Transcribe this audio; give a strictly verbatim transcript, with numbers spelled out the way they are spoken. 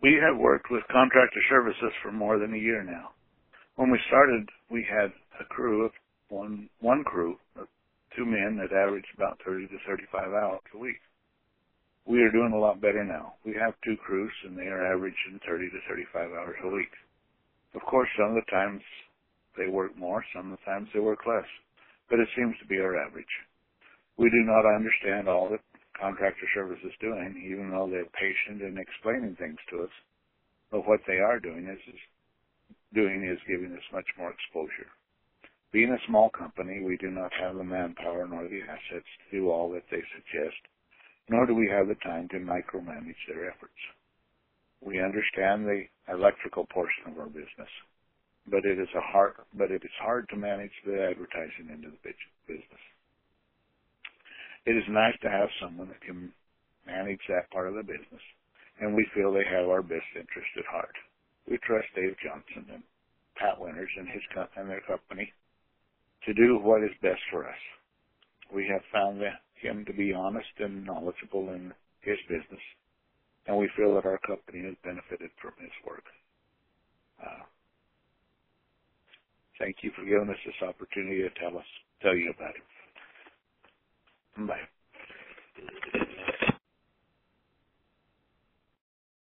We have worked with contractor services for more than a year now. When we started, we had a crew of one, one crew of two men that averaged about thirty to thirty-five hours a week. We are doing a lot better now. We have two crews, and they are averaging thirty to thirty-five hours a week. Of course, some of the times they work more, some of the times they work less, but it seems to be our average. We do not understand all that contractor service is doing, even though they're patient in explaining things to us. But what they are doing is, is doing is giving us much more exposure. Being a small company, we do not have the manpower nor the assets to do all that they suggest, nor do we have the time to micromanage their efforts. We understand the electrical portion of our business, but it is a hard, but it is hard to manage the advertising into the business. It is nice to have someone that can manage that part of the business, and we feel they have our best interest at heart. We trust Dave Johnson and Pat Winters and his co- and their company to do what is best for us. We have found that him to be honest and knowledgeable in his business, and we feel that our company has benefited from his work. Uh, thank you for giving us this opportunity to tell us, tell you about it. Bye.